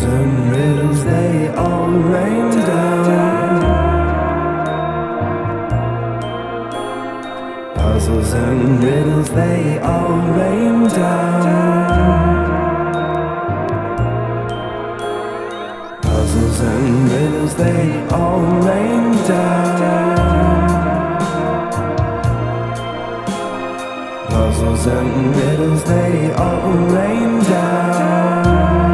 and riddles, they all rain down. Puzzles and riddles, they all rain down. Puzzles and riddles, they all rain down. Puzzles and riddles, they all rain down.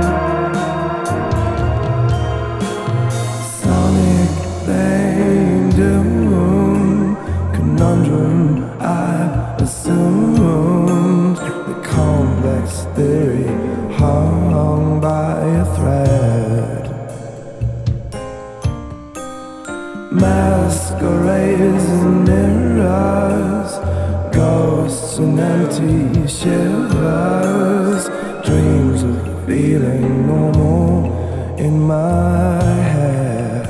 Sonic thing doom, conundrum I assumed. The complex theory hung by a thread. Masquerades and mirrors, ghosts and empty shivers, dreams of feeling normal in my head.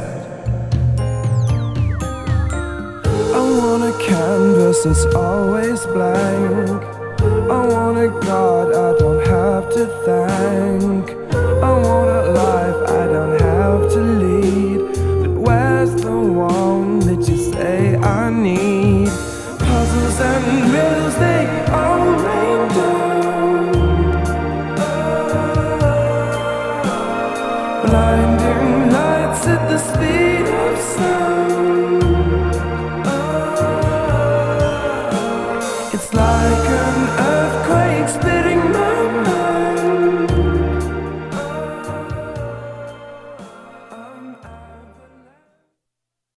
I want a canvas that's always blank. I want a God I don't have to thank. I want a life I don't have to lead. But where's the one that you say I need? Puzzles and riddles, they all rain down. Blinding lights at the speed.